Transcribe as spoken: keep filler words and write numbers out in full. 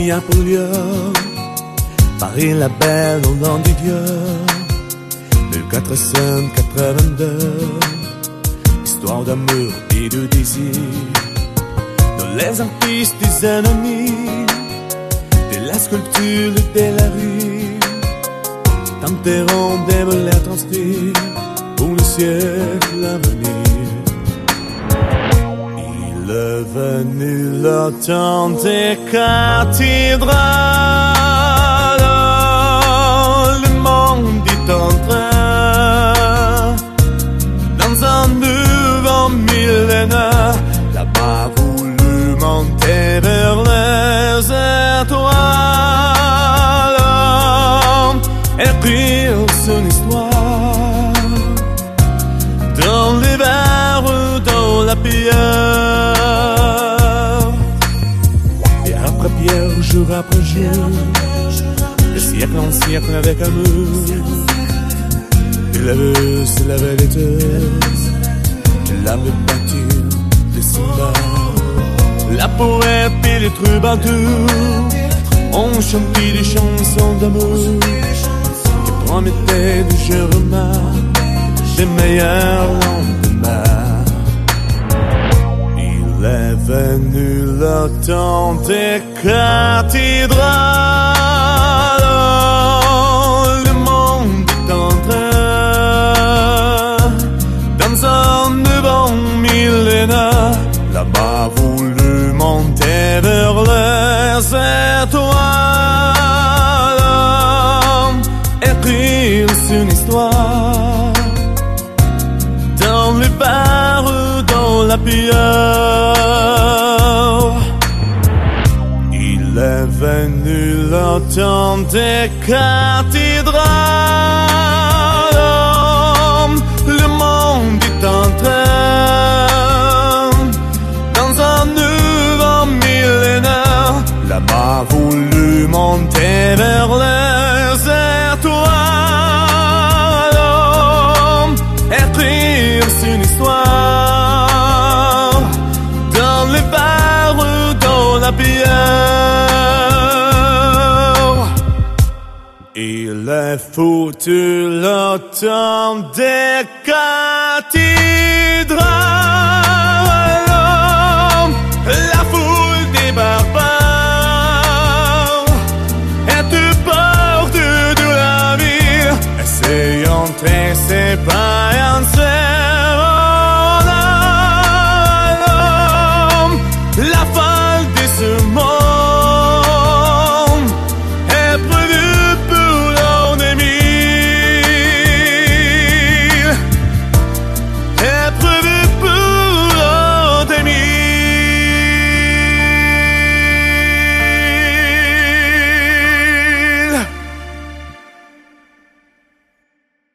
Paris Apollo, Paris la belle au nom du Dieu, mille quatre cent quatre-vingt-deux, histoire d'amour et de désir, de les artistes des ennemis, de la sculpture et de la rue, tenteront de me les transcrire pour le siècle à venir. Il est venu le temps des cathédrales, le monde est entré dans un nouveau millénaire, là-bas voulu monter vers les étoiles, écrire son histoire dans les vers, dans la pierre. Jour après jour, de siècle en siècle avec amour, il avait se levait les deux, il avait battu les cymbales. La poète et les troubadours ont chanté des chansons d'amour qui promettaient du jour des meilleurs lendemains. Il est venu le temps des cathédrales, le monde est entré dans un nouveau millénaire, là-bas voulu monter vers les étoiles, écrire son histoire dans les bars, dans la pierre. Il est venu le temps des cathédrales, le monde est entré dans un nouveau millénaire, là-bas voulu monter vers les étoiles, écrire son histoire dans les bars, dans la pierre. Il est foutu le temps des cathédrales.